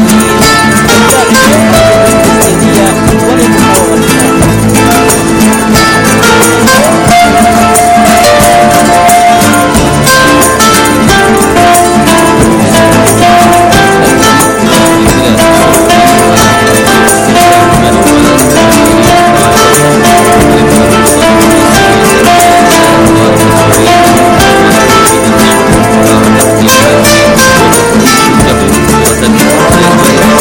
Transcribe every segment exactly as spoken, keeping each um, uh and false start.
Thank you.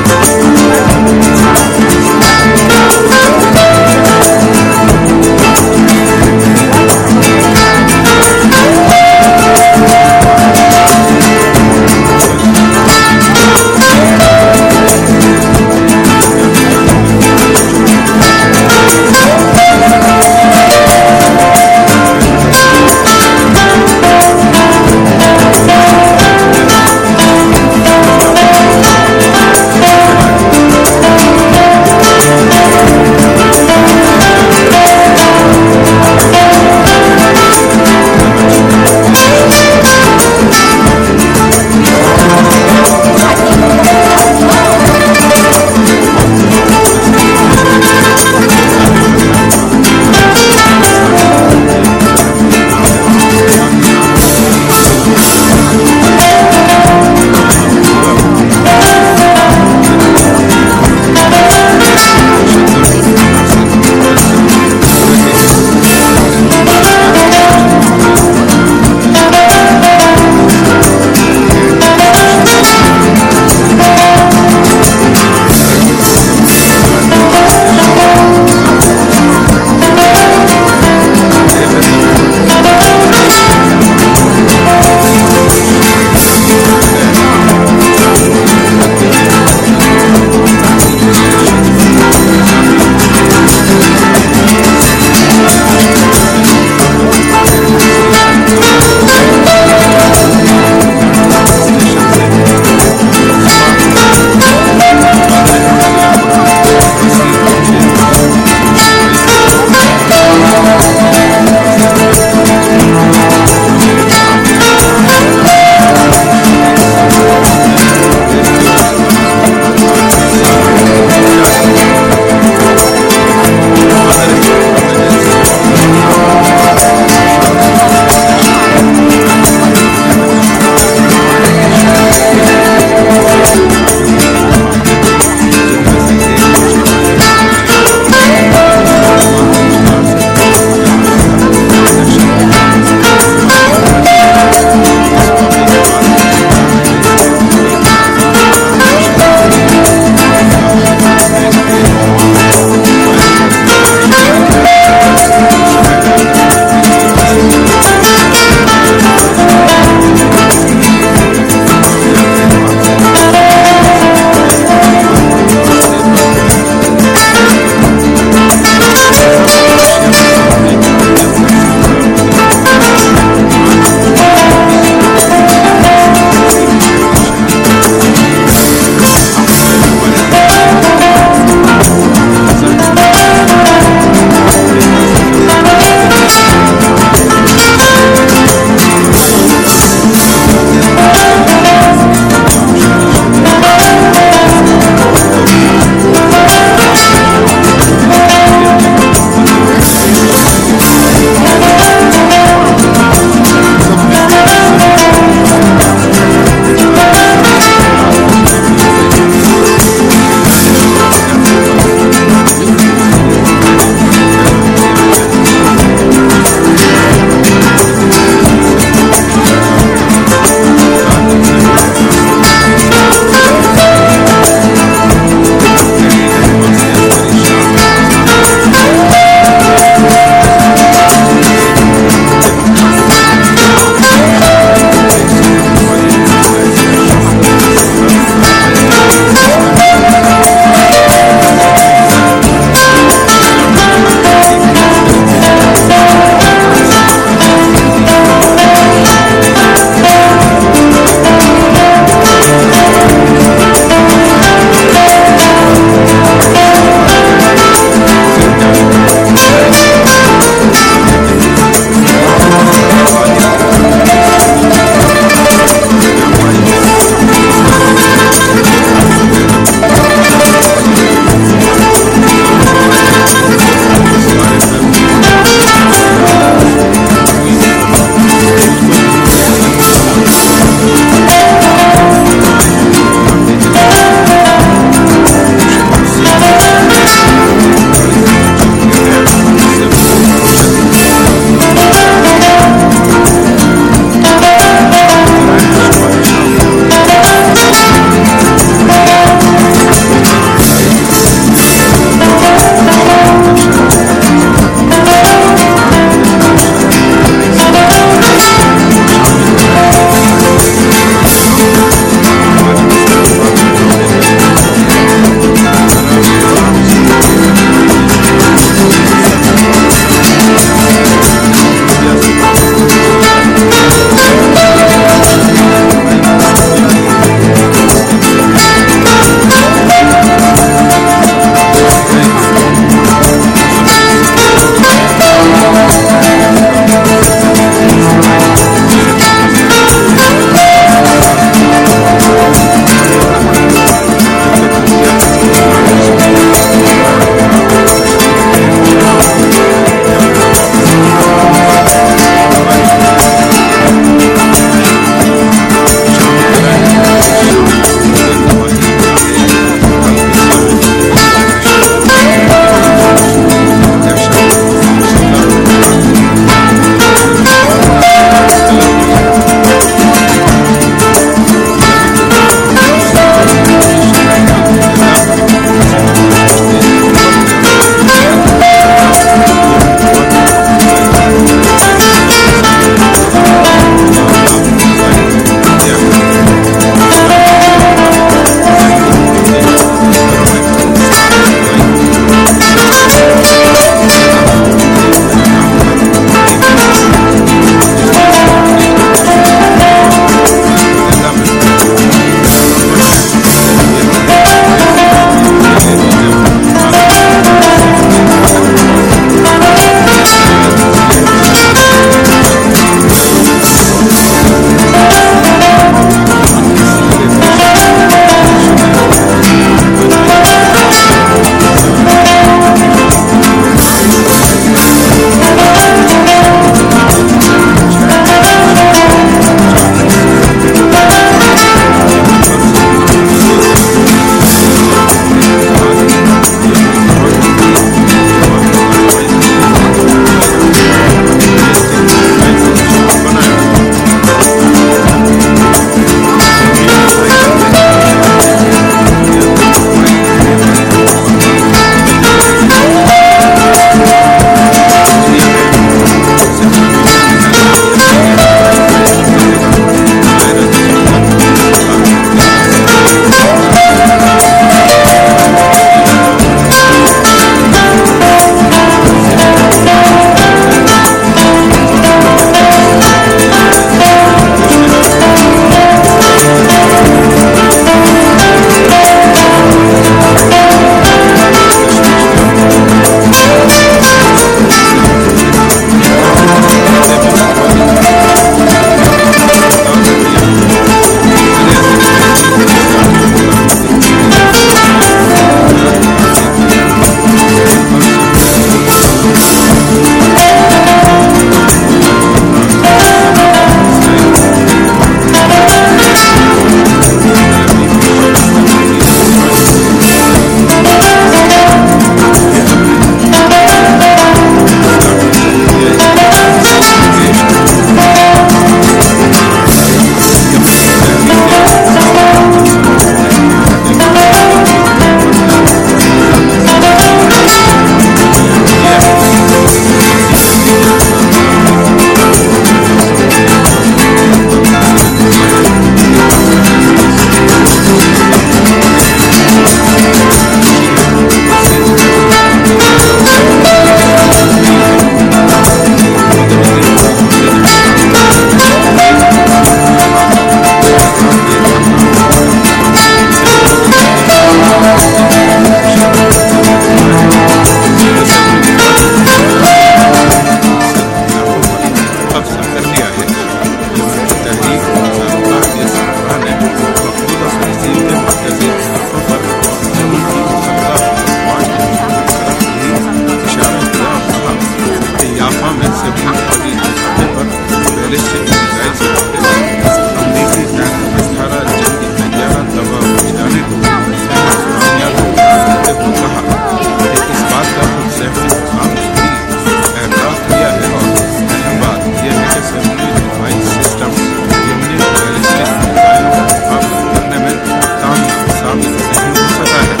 بیلسٹک میزائل سے امریکی ٹینک اٹھارہ جنگی طیارہ تباہ ہو جانے کو کامیاب کرتے ہوئے کہا کہ اس بات کا خود سیفٹی خام نے بھی اعتراف کیا ہے اور اہم بات یہ ہے کہ سیفٹی ڈیفائس سسٹم یمنی بیلسٹک میزائلوں کا مقابلہ کرنے میں کامیاب ثابت نہیں ہو سکا ہے۔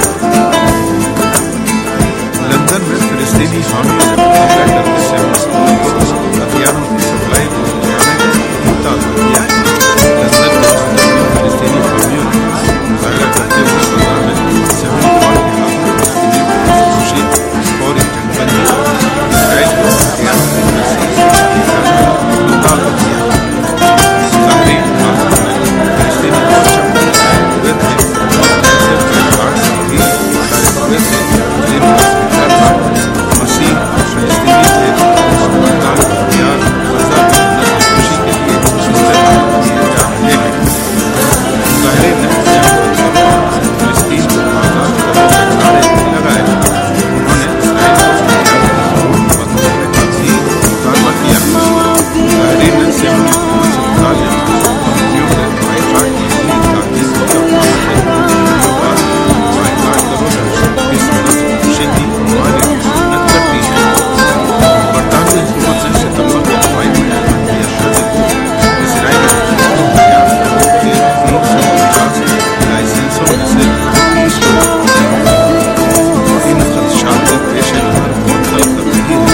لندن میں فلسطینی حامیوں نے حملہ کر کے سیون ہتھیاروں کی سپلائی کو روکنے کا مطالبہ کیا ہے۔ لندن میں فلسطینی حامیوں نے مظاہرہ کرتے ہوئے سزا میں سیون کے ہاتھوں خوشی فوری جنگ بندی اور اسرائیل کو ہتھیاروں کی ترسیل کا مطالبہ کیا ہے۔ ظاہرین آخر میں فلسطینی پرچم لہرائے ہوئے تھے اور ایسے پلیک کارڈز بھی لگائے ہوئے تھے جن پر مسیح فلسطینی تھے اور بردار ہتھیار وزا جنت خوشی کے لیے استعمال کیے جا رہے ہیں۔ مظاہرین نے جنگ اور فلسطین کو آزاد کرنے کے نعرے بھی لگائے۔ انہوں نے اسرائیل کو ہتھیاروں کی فروخت بند کرنے کا بھی مطالبہ کیا۔ مظاہرین نے سیون ہتھیاروں کمپنیوں کے بائیکاٹ کی بھی تاکید کا پابند بائیکاٹ کرو اس وقت خوشی کی ہماری سنت کرتی ہے۔ برطانوی حکومت نے ستمبر کے دفاعی میں اعلان کیا تھا کہ اسرائیل نے ہتھیار فروخت کے تین سو پچاس لائسنسوں میں سے تیس کو ان خدشات کے پیش نظر معطل کر رہی ہے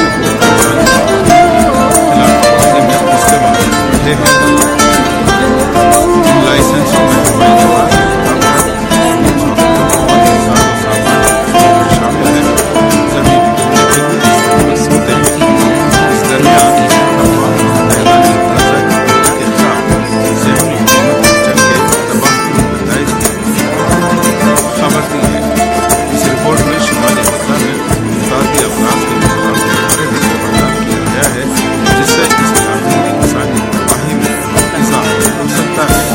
خلاف ورزی میں استعمال کر رہے ہیں۔ ان لائسنسوں میں ہوائی جہاز شامل ہے، زمین مضبوط ہے۔ اس درمیان اقوام متحدہ نے غزہ کے خلاف صہیونی حکومت جنگ کے تباہ کن نتائج کی خبر دی ہے۔ اس رپورٹ میں شمالی غزہ میں متعدی افراد کے خلاف مظاہرے بھی خبردار کیا گیا ہے جس سے اس علاقے کی انسانی تباہی میں اضافہ ہو سکتا ہے۔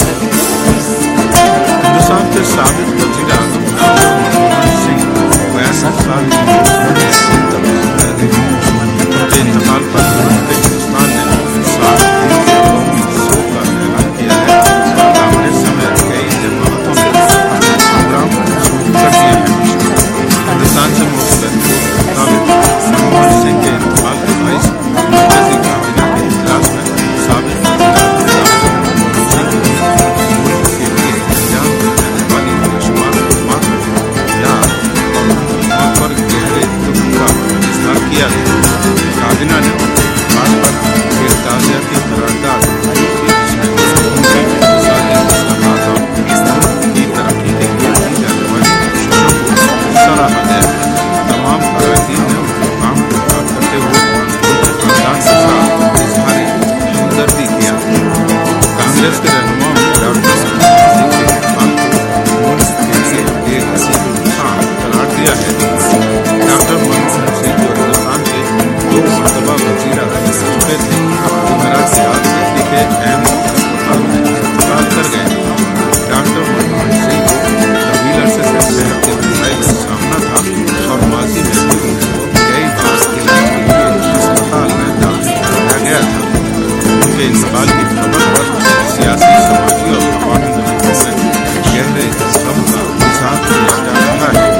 ہندوستان کے سابق وزیر اعظم ڈاکٹر منموہن سنگھ بیاسٹھ سال کی عمر میں انتقال کر گئے۔ ان کے انتقال پر ہندوستان نے سات دن کے قومی سوگ کا اعلان کیا ہے۔ کانگریس سمیت کئی جماعتوں نے اپنے پروگرام منسوخ کر دیے ہیں۔ ہندوستان سے موصول رپورٹ کے مطابق منموہن سنگھ کے انتقال کے باعث مرکزی کابینہ کے اجلاس میں سابق وزیر اعظم منموہن سنگھ کو ملک کے لیے انجام دی جانے والی بےشمار خدمات کو یاد اور پر گہرے دکھ کا اظہار کیا گیا۔ کابینہ نے ان کے انتقال پر ایک تعزیتی قرارداد کی جس میں ان کی اقتصادی اصلاحات اور ملک کی ترقی کے لیے کی جانے والی کوششوں کو سراہا گیا۔ تمام اراکین نے ان کے کام کو یاد کرتے ہوئے ان کے خاندان کے ساتھ اظہار ہمدردی کیا۔ کانگریس کے رہنماؤں نے ڈاکٹر منموہن سنگھ کے انتقال کو ملک کے لیے ایک عظیم نقصان قرار دیا ہے۔ ڈاکٹر منموہن سنگھ جو ہندوستان کے دو مرتبہ وزیر اعظم رہ چکے تھے، جمعرات کی رات دہلی کے ایمس اسپتال میں انتقال کر گئے۔ ڈاکٹر منموہن سنگھ کو طویل عرصے سے صحت کے مسائل کا سامنا تھا اور ماضی میں بھی انہیں کئی بار علاج کے لیے اسپتال میں داخل کرایا گیا تھا۔ ان کے انتقال کی خبر پر سیاسی، سماجی اور عوامی محیطوں میں گہرے غم کا اظہار کیا جا رہا ہے۔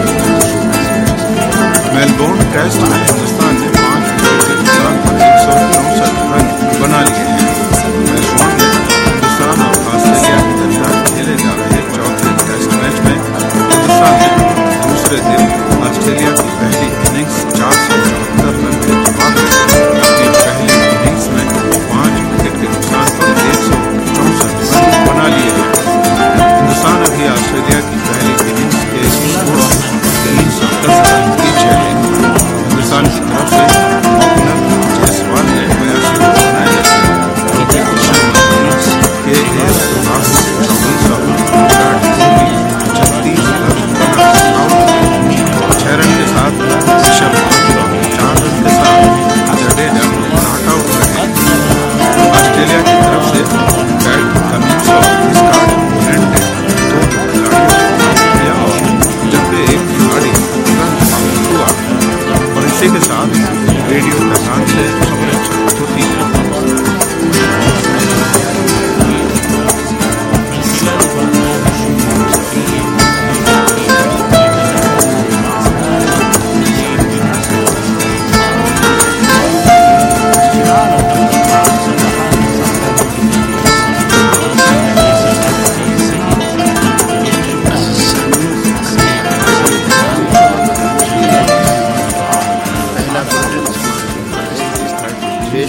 میلبورن ٹیسٹ میں ہندوستان نے پانچ وکٹ کے نقصان پر ایک سو چونسٹھ رن بنا لیے ہیں۔ میلبورن میں ہندوستان اور آسٹریلیا کے درمیان کھیلے جا رہے چوتھے ٹیسٹ میچ میں ہندوستان نے دوسرے دن آسٹریلیا کی پہلی اننگز چار سو چوہتر رن کے جواب میں اپنی پہلی اننگز میں پانچ وکٹ کے نقصان پر ایک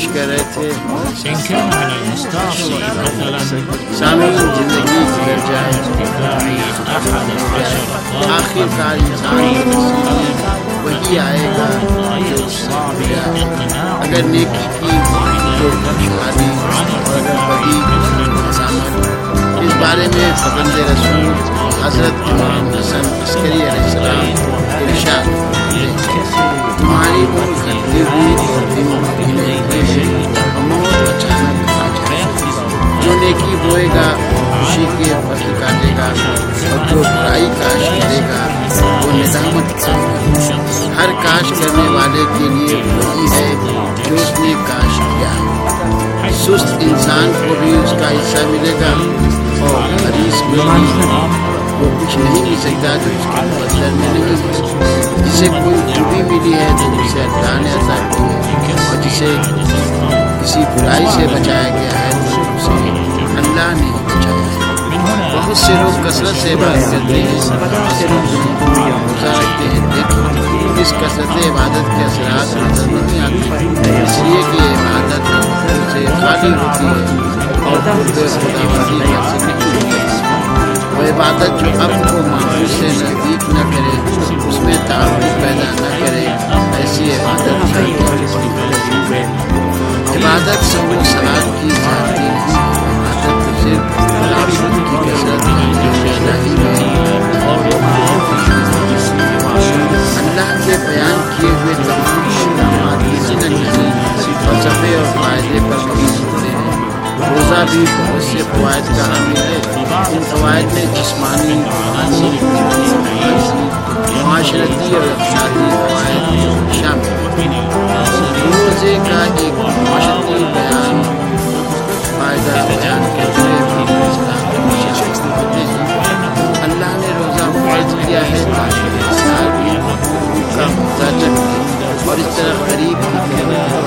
پیش کر رہے تھے. إن كان على المستعصي مثلا سامعین زندگی گزر جائے أحد عشر آخر کار انسان وہی آئے گا جو اس سے گزرا. اگر نیکی کی تو شادی اور اگر بدی عمل. اس بارے میں پابند رسول حضرت امام حسن عسکری علیہ السلام ارشاد تمہاری عمر گھٹتی ہوئی اور دن ڈھیلے ہوئے اور موت اچانک آ جائے. جو نیکی بوئے گا خوشی کے پھل کاٹے گا اور جو برائی کاش کرے گا وہ ندامت کرے گا. ہر کاش کرنے والے کے لیے وہی ہے جو اس نے کاش کیا. سست انسان کو بھی اس کا حصہ ملے گا اور حریص میں وہ کچھ نہیں مل سکتا جو اس کے مقدر میں نہیں ہے. جسے کوئی خوبی ملی ہے تو اسے اللہ نے عطا کی ہے اور جسے کسی برائی سے بچایا گیا ہے تو اسے اللہ نے بچایا ہے. بہت سے لوگ کثرت سے عبادت کرتے ہیں روزہ رکھتے ہیں لیکن اس کثرت عبادت کے اثرات نظر نہیں آتے اس لیے کہ عبادت سے خالی ہوتی ہے اور خود خداوندی حاصل نہیں ہوتی ہے. وہ عبادت جو اب کو معمول سے نزدیک نہ کرے اس میں تعلق پیدا نہ کرے ایسی عبادت چاہیے. عبادت سب و سلاد کی ذاتی نہیں. عبادت تو صرف عبادت کی کثرت الہی میں اللہ کے بیان کیے ہوئے تمام مقامات کسی نہ کسی فلسفے اور فائدے پر مبنی ہوتے ہیں. روزہ بھی بہت سے فوائد کا حامل ہے. ان فوائد میں جسمانی روحانی معاشرتی اور اقتصادی فوائد شامل ہیں. روزے کا ایک معاشرتی بیان فائدہ بیان کرتے ہوئے اللہ نے روزہ فرض کیا ہے تاکہ انسان کا محتاج اور اس طرح غریب کی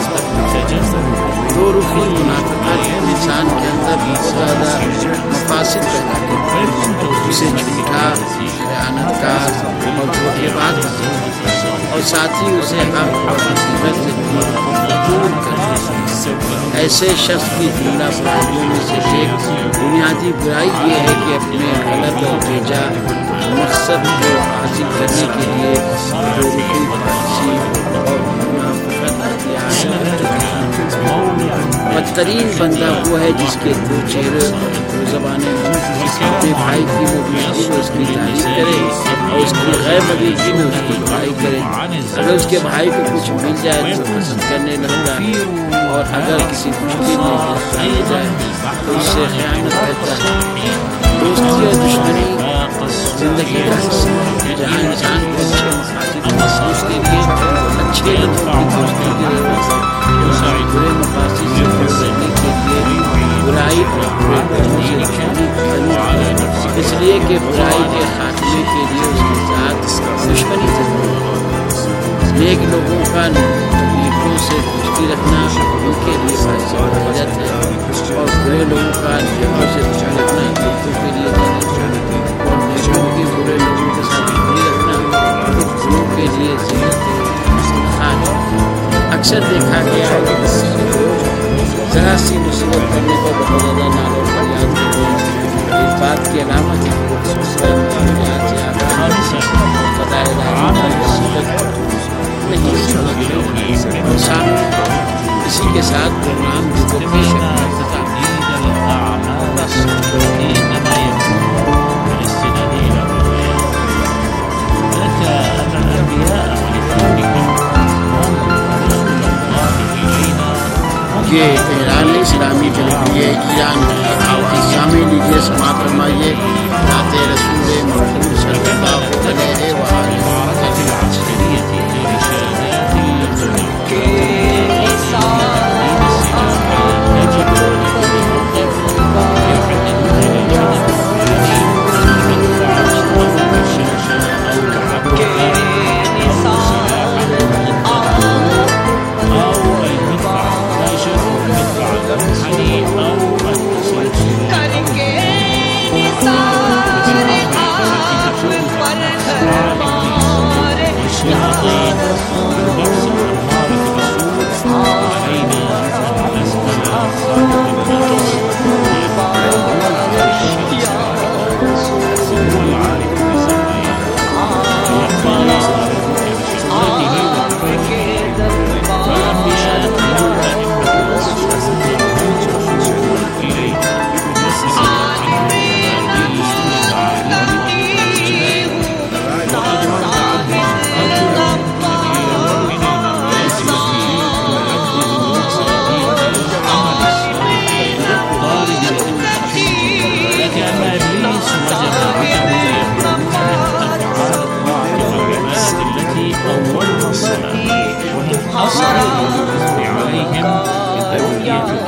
دو رخی منافقت انسان کے اندر بہت زیادہ مفاسد پیدا کرتی ہے. اسے جھوٹا خیانت کار اور دھوکے باز اور ساتھ ہی اسے حق اور مصیبت سے دور کرتی ہے. ایسے شخص کی جملہ برائیوں میں سے ایک بنیادی برائی یہ ہے کہ اپنے غلط اور بھیجا مقصد کو حاصل کرنے کے لیے دو رخی پالیسی اور منافقت اختیار کرتا ہے. بدترین بندہ وہ ہے جس کے دو چہرے دو زبانیں اپنے بھائی کی موجودگی میں اس کی تعریف کرے اور اس کی غیر موجودگی میں اس کی برائی کرے. اگر اس کے بھائی کو کچھ مل جائے تو حسد کرنے لگتا ہے اور اگر کسی مشکل میں گرفتار ہو جائے تو اس سے خیانت کرتا ہے. دوستی اور دشمنی زندگی کا حصہ ہے جہاں انسان کو اچھے مقاصد محسوس کے لیے اچھے لوگوں کی دوستی کی ضرورت ہے. برے مقاصد سے دور رہنے کے لیے برائی اور برے لوگوں سے دشمنی کرنی ہے اس لیے کہ برائی کے خاتمے کے لیے اس کے ساتھ دشمنی ضروری ہے. نیک لوگوں کا نیکوں سے دوستی رکھنا ان کے لیے باعث برکت ہے اور برے لوگوں کا نیکوں سے دوستی رکھنا نیکوں کے لیے ضرورت ہے اور نیکوں کی برے لوگوں کے ساتھ دوستی رکھنا بروں کے لیے ضرورت ہے. اکثر دیکھا گیا ہے کہ ذرا سی مصیبت کرنے پر بہت زیادہ نعرہ و فریاد کرتے ہیں. اس بات کی علامت ہے کہ خصوصاً فریاد سے آگاہ خدا الہی کی مصیبت نہیں سمجھتے. اور سامنے اسی کے ساتھ پروگرام کو پیش کرتا یہ تہران اسلامی جمہوریہ ایران کی آواز. سامع لیجیے سماعت فرمائیے نعت رسول محمد صلی اللہ علیہ وآلہ کریں گے نثار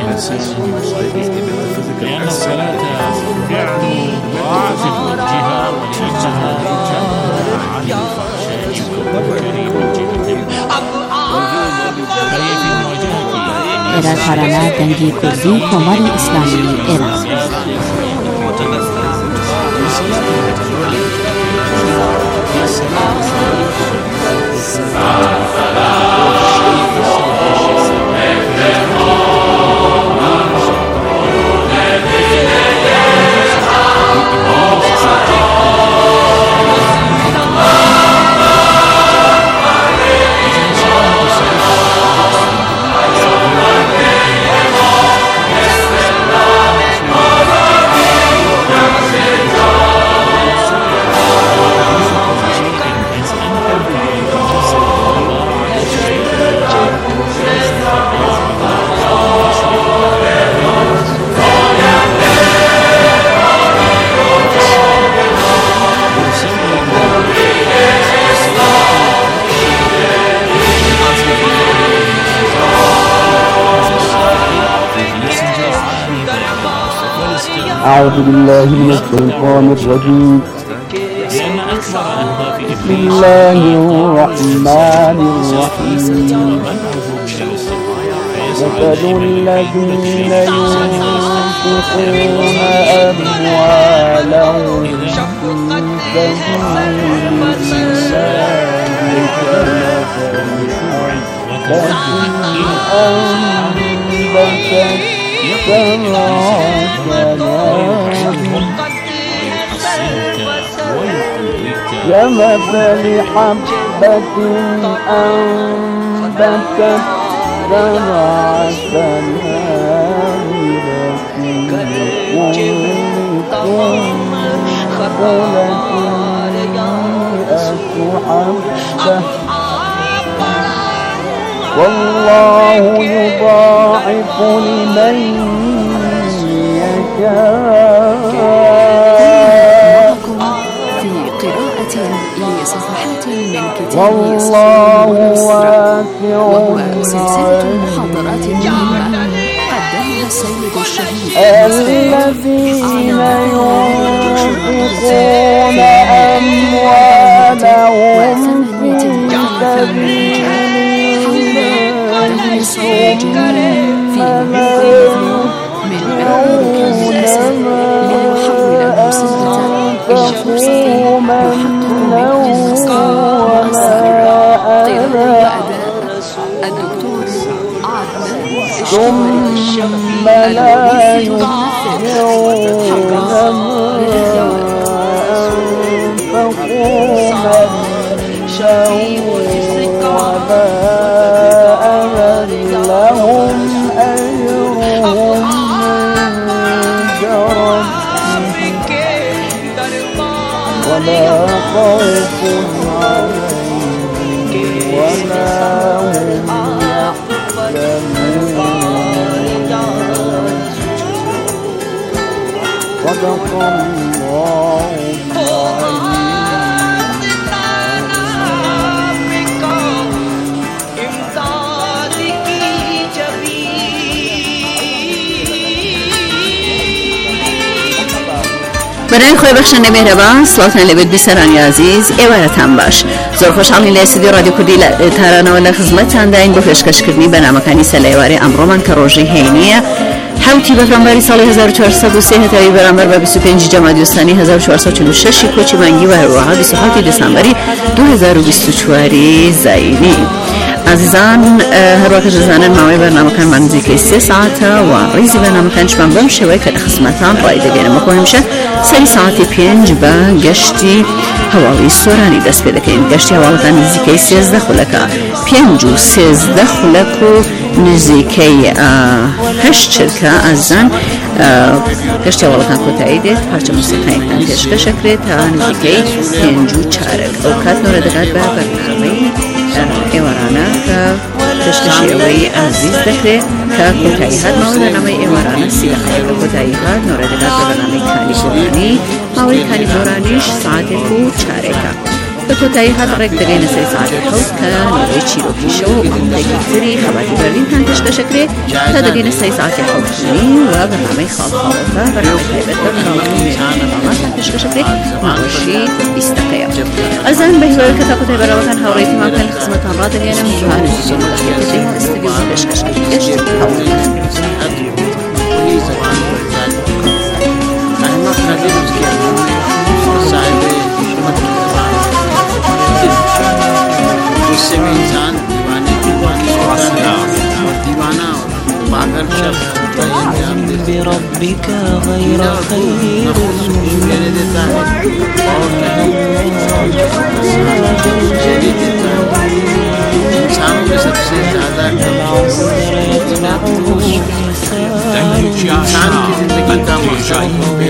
لأن الصلاة فعل واجب الجهة ولأنها تنهى عن الفحشاء والمنكر والجهة إلى قرارات دنگی کردی کماری اسلامی ایران. أعوذ بالله من الشيطان الرجيم. بسم الله الرحمن الرحيم. مثل الذين ينفقون أموالهم في سبيل كمثل حبة أنبتت سبع سنابل في كل سنبلة مئة حبة والله يضاعف لمن يشاء. في قراءة لصفحات من كتاب والله واسع وهو سلسلة محاضرات مهمة قدمها السيد الشهيد الذين ينفقون أموالهم في سبيل في من بعيد الأسد ليحول المصيبة إلى فرصة يحقق بالرزق والسراء وأداء الدكتور عدنان ثم لا يتبعون أنفقوا لهم أجرهم عند ربهم ولا خوف عليهم ولا هم يحزنون. صدق الله العظيم. برای خوی بخشنده مهربان سلاتن لبید بیسرانی عزیز ایوارتان باش زور خوشحالی لیستدی رادیو کردی ترانه و لخزمتان دا این بو پیشکش کردنی بنامکانی سلیواری امرومان که روژی هینیه حوتی بفرانباری سال هزار و چهارصد و سه هتایی برانبر و بیست و پنج جمادی الثانی هزار و چهارصد و چهل و شش کوچی منگی و هروها بیست و هفت دسامبری دو هزار و بیست و چهار زاینی. عزیزان هر وقت جزانن ماوی برنامه کن منزی که سه ساعت و ریزی برنامه کنش من بم شوی که خدمتان پایده گیرم کنیم شه سری ساعتی پنج با گشتی هواوی سورانی دست پیدا کنیم. گشتی هواوی تا نزدیکی سیزده خلکا پنج و سیزده خلکو نزدیکی هشت چرکا عزیزان گشتی هواوی تا کتایی دید پرچه موسیقی تن تشکه شکری تا نزدیکی پنج و چارک اوقات نوردگات با برنامه ایوارانه که تشکشیوی عزیز دکره که کتایی هاد مورد نامه ایوارانه سی دخلی که کتایی هاد نوردگات با برنامه کانی بورانی مورد کانی بورانیش ساعت کو چاره که بکۆتایی هەڵڕێک دەگەینە سەر ساعتی حەوت کە نەوەی چیرۆکیشەوە و ئەمودێکی تری خەباتی بەرلینتان پێشکەشەکرێ تا دەگەینە سەر ساعتی حەوتنی و بەرنامەی خاڵخاڵەکە بەرنامەی تایبەت بە بەرنامەکانی ماماتان پێشکەشەکرێ ماوەشی بیست دقەیە. ئەزان بە هیوای کە تاقۆتای بەراوەتان هاوڕێیتیمان بکەن خزمەتان ڕادەگەێنم و هانووسی مدەخێتەکەی و ئستودیۆ پێشکەشکردنی گەشت هەوڵ. جسے میں انسان دیوانے دیوانے ہوتا ہے اور دیوانہ اور پاگل شخص کا انجام دیتا ہے دینے دیتا ہے اور شہری دیتا ہے. انسانوں میں سب سے زیادہ انسان کی زندگی کا مقصد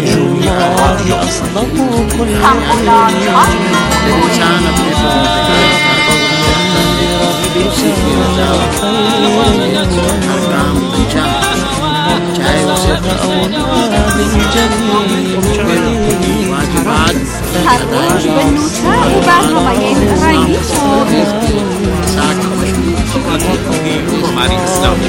انسان اپنے اسی کی رضا کام اچھا چاہے اسے واجبات ہماری اسلامی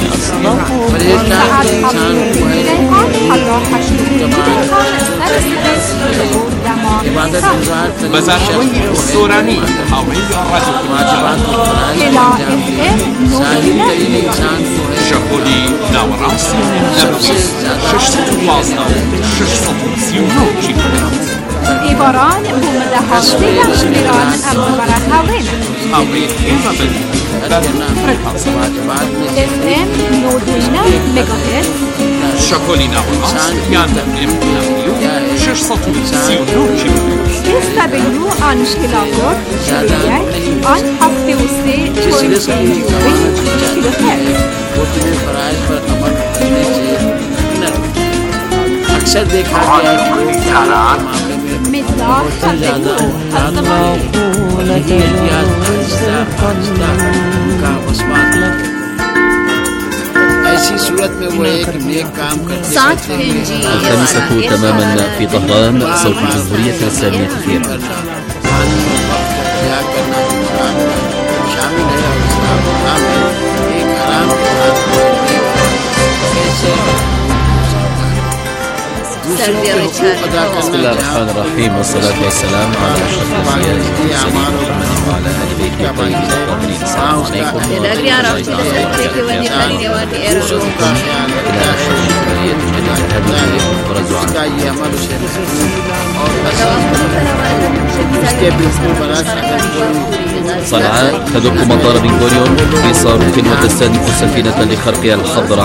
مزارهای سورانی حاوی شغلی ناوراسی نبوس ششصد و دوازده ششصد و سی و نه کیلومتر. ایواران بومده هفته یخشمیران اما برای هاوین حاوی این و بلی اف ام نودوینا مگاهرتز شغلی ناوراسی یعنی ام نمیو ششصد و سی و نه کیلومتر. استبیو آنشکلاتور شدیک آن هفته و سه پوینت کیلومتر. اکثر دیکھا گیا ہے کہ لوگ مقدار زیادہ کا وسواس ایسی صورت میں وہ ایک نیک کام کرتے الخامسة تماما في طهران صوت الجمهورية الإسلامية في إيران. شامل ہے اسلام ایک حرام بسم الله الرحمن الرحيم والصلاة والسلام على أشرف الأنبياء والمرسلين وعلى آل بيته الطيبين الطاهرين. السلام عليكم ورحمة الله وبركاته. إلى آخر الجمهورية تجدد هذه صنعاء تدق مطار بن غوريون في صاروخ وتستهدف سفينة لخرقها الخضراء